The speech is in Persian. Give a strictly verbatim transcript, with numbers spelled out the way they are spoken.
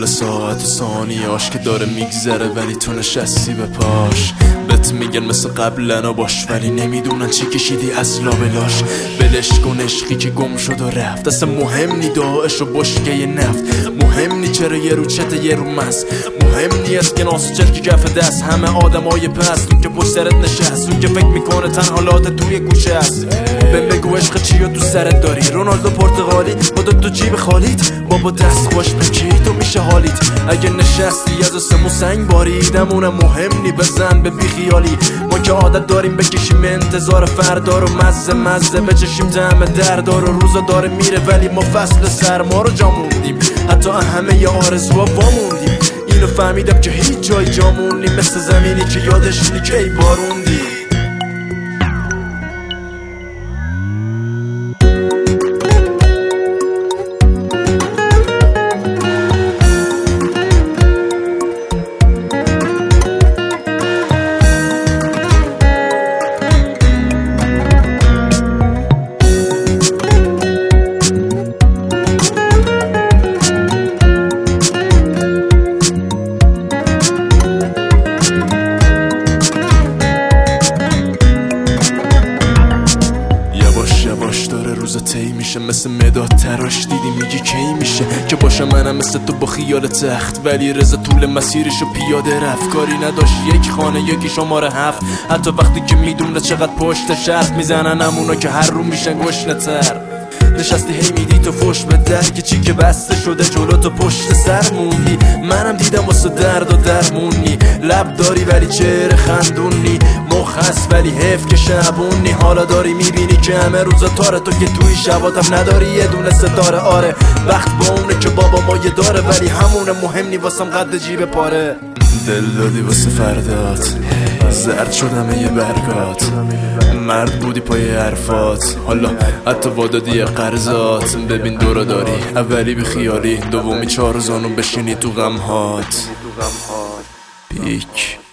ساعت و ثانیاش که داره میگذره ولی تو نشستی به پاش. بهت میگن مثل قبلنا باش ولی نمیدونن چی کشیدی از لابلاش. بلش کن عشقی که گم شد و رفت، اصلا مهم نی داعش و بشکه نفت، مهم نی چرا یه رو چته یه رو مست، مهم نی از گناس چرکی کف دست. همه آدمای پست اون که پشت سرت نشست، اون که فکر میکنه تنهالات توی گوشه است. بهم بگو عشق چی تو سرت داری؟ رونالدو پرتغالی با دو تو جیب خالیت، بابا دست خوش بکی تو میشه حالیت. اگه نشستی از اسمو سنگ باریدمونم مهم نی بزن به بیخیالی. ما که عادت داریم بکشیم انتظار فردا رو، مزه مزه بچشیم طعم دردار رو. روزا داره میره ولی ما فصل سرما رو جا موندیم، حتی همه ی آرزوها واموندیم. اینو فهمیدم که هیچ جای جامون نیم، مثل زمینی که یادش نی کی باروندی. روز تی میشه مثل مداد تراش دیدی میگی کی میشه که باشم منم مثل تو با خیال تخت. ولی رضا طول مسیرشو پیاده رفت، کاری نداشت یک خانه یکی شماره هفت. حتی وقتی که میدونه چقدر پشت شرط میزنن همونا که هر رو میشن گشنه تر. نشستی هی میدی تو فش به در که چی که بسته شده جلو تو پشت سر موندی. منم دیدم واسه درد و درمونی، لب داری ولی چهره خندونی، مخ هست ولی حیف که شبونی. حالا داری میبینی که همه روزا تاره، تو که توی شباتم نداری یه دونه ستاره. آره وقت با اونه که بابا ما یه داره، ولی همونه مهم نی واسم قد جیب پاره. دل دادی واسه فردات، زرد شدم یه برگات، مرد بودی پای حرفات، حالا حتی وادادی قرضات. ببین دورا داری، اولی بی خیالی، دومی چهار زانو بشینی تو غمهات. پیک